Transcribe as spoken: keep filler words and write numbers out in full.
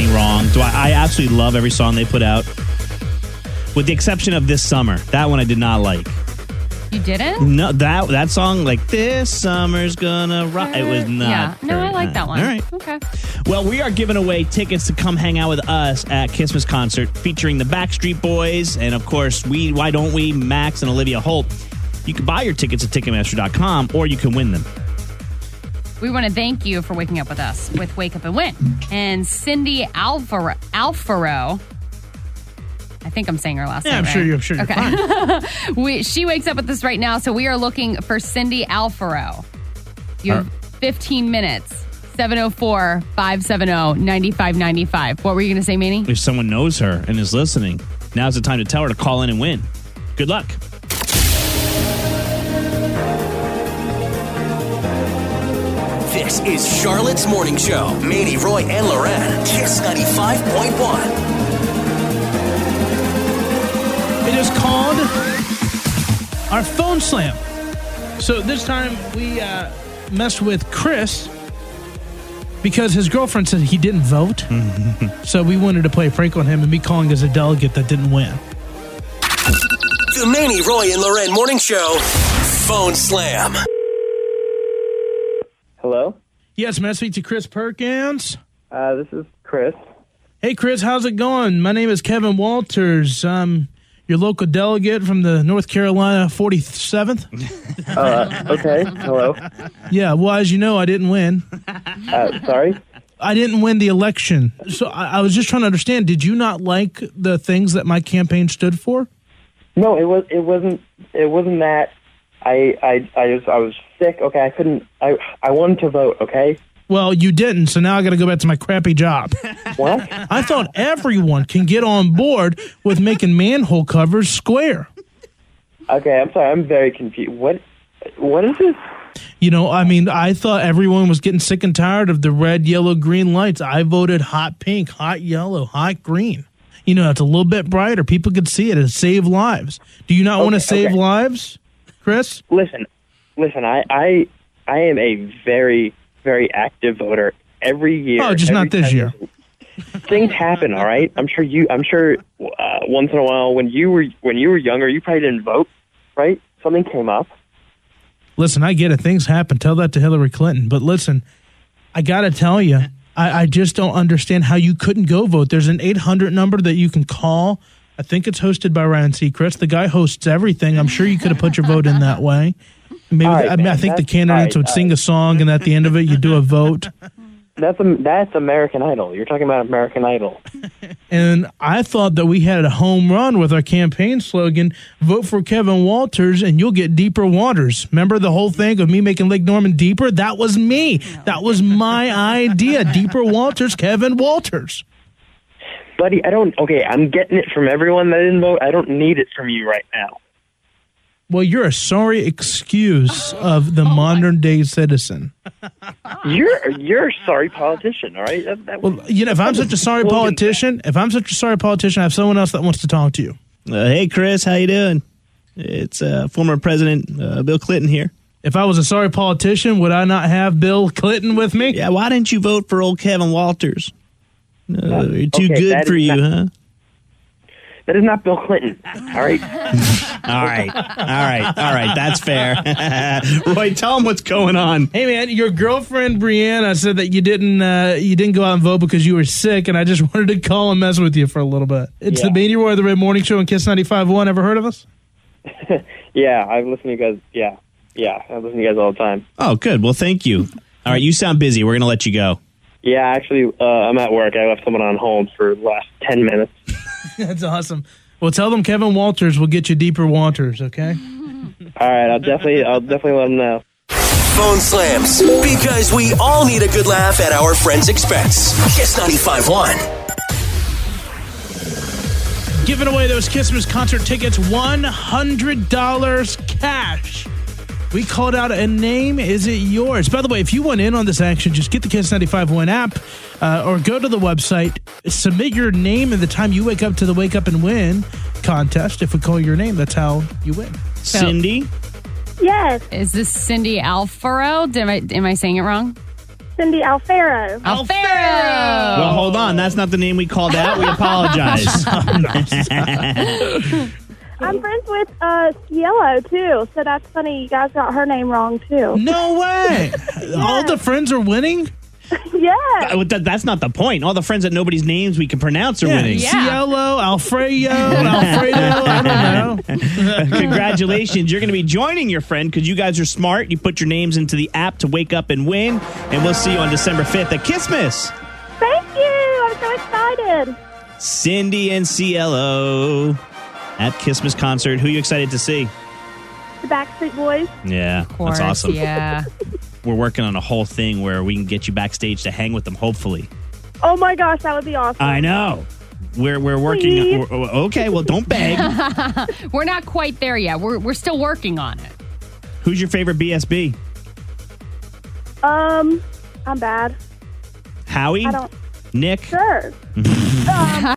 anything wrong. Do I, I absolutely love every song they put out, with the exception of This Summer. That one I did not like. You didn't? No, that that song, like, this summer's gonna rock. It was not. Yeah, no, very I like nice. that one. All right. Okay. Well, we are giving away tickets to come hang out with us at Kissmas concert featuring the Backstreet Boys and, of course, we, Why Don't We, Max and Olivia Holt. You can buy your tickets at Ticketmaster dot com or you can win them. We want to thank you for waking up with us with Wake Up and Win. And Cindy Alfaro, Alfaro I think I'm saying her last yeah, name. I'm right? sure you're, I'm sure you're okay. fine. we, she wakes up with us right now, so we are looking for Cindy Alfaro. You have fifteen minutes. seven oh four, five seven oh, nine five nine five. What were you going to say, Manny? If someone knows her and is listening, now's the time to tell her to call in and win. Good luck. This is Charlotte's Morning Show. Manny, Roy, and Loren. Kiss ninety-five point one. It is called our phone slam. So this time we uh, messed with Chris because his girlfriend said he didn't vote. So we wanted to play a prank on him and me calling as a delegate that didn't win. The Manny, Roy, and Loren Morning Show phone slam. Hello? Yes, may I speak to Chris Perkins? Uh, this is Chris. Hey, Chris, how's it going? My name is Kevin Walters. Um, your local delegate from the North Carolina forty-seventh. Uh, okay, hello. Yeah, well, as you know, I didn't win. Uh, sorry? I didn't win the election. So I, I was just trying to understand, did you not like the things that my campaign stood for? No, it was. It wasn't. It wasn't that. I. I. I was. I was sick. Okay, I couldn't. I. I wanted to vote. Okay. Well, you didn't, so now I got to go back to my crappy job. What? I thought everyone can get on board with making manhole covers square. Okay, I'm sorry. I'm very confused. What? What is this? You know, I mean, I thought everyone was getting sick and tired of the red, yellow, green lights. I voted hot pink, hot yellow, hot green. You know, it's a little bit brighter. People could see it. It save lives. Do you not Okay, want to save okay. lives, Chris? Listen, listen. I. I. I am a very, very active voter. Every year. Oh, just every not this time year. Things happen. All right. I'm sure you. I'm sure uh, once in a while, when you were when you were younger, you probably didn't vote, right? Something came up. Listen, I get it. Things happen. Tell that to Hillary Clinton. But listen, I got to tell you, I, I just don't understand how you couldn't go vote. There's an eight hundred number that you can call. I think it's hosted by Ryan Seacrest. The guy hosts everything. I'm sure you could have put your vote in that way. Maybe right, I, mean, I man, think the that's- candidates all would right, sing all a song, and at the end of it, you do a vote. That's a, that's American Idol. You're talking about American Idol. And I thought that we had a home run with our campaign slogan, vote for Kevin Walters and you'll get deeper waters. Remember the whole thing of me making Lake Norman deeper? That was me. That was my idea. Deeper Walters, Kevin Walters. Buddy, I don't... Okay, I'm getting it from everyone that didn't vote. I don't need it from you right now. Well, you're a sorry excuse of the modern day citizen. You're you're a sorry politician, all right? That, that, Well, you know, if I'm such a sorry politician, if I'm such a sorry politician, I have someone else that wants to talk to you. Uh, hey, Chris, how you doing? It's uh, former President uh, Bill Clinton here. If I was a sorry politician, would I not have Bill Clinton with me? Yeah, why didn't you vote for old Kevin Walters? Uh, you're too okay, good that for is you, not- huh? That is not Bill Clinton, all right? All right, all right, all right. That's fair. Roy, tell him what's going on. Hey man, your girlfriend Brianna said that you didn't uh, you didn't go out and vote because you were sick, and I just wanted to call and mess with you for a little bit. It's Yeah. the Manny Roy, the Red Morning Show on Kiss ninety-five point one. Ever heard of us? Yeah, I've listened to you guys. Yeah, yeah, I listen to you guys all the time. Oh, good. Well, thank you. All right, you sound busy. We're going to let you go. Yeah, actually, uh, I'm at work. I left someone on hold for the last ten minutes. That's awesome. Well, tell them Kevin Walters will get you deeper waters, okay? All right, I'll definitely, I'll definitely let them know. Phone slams. Because we all need a good laugh at our friends' expense. Kiss ninety-five point one. Giving away those Christmas concert tickets, one hundred dollars cash. We called out a name. Is it yours? By the way, if you want in on this action, just get the Kiss ninety-five point one app uh, or go to the website, submit your name and the time you wake up to the Wake Up and Win contest. If we call your name, that's how you win. Cindy? Yes. Is this Cindy Alfaro? Am I, am I saying it wrong? Cindy Alfaro. Alfaro. Well, hold on. That's not the name we called out. We apologize. I'm friends with uh, Cielo, too, so that's funny. You guys got her name wrong, too. No way. All the friends are winning? Yeah. Uh, that- That's not the point. All the friends that nobody's names we can pronounce are winning. Yeah. Cielo, Alfredo, Alfredo. I don't know. Congratulations. You're going to be joining your friend because you guys are smart. You put your names into the app to wake up and win. And we'll see you on December fifth at Kissmas. Thank you. I'm so excited. Cindy and Cielo at Kissmas concert. Who are you excited to see? The Backstreet Boys. Yeah, Of course, that's awesome. Yeah. We're working on a whole thing where we can get you backstage to hang with them, hopefully. Oh, my gosh, that would be awesome. I know. We're we're working. Please. We're, okay, well, don't beg. We're not quite there yet. We're we're still working on it. Who's your favorite B S B? Um, I'm bad. Howie? I don't. Nick? Sure.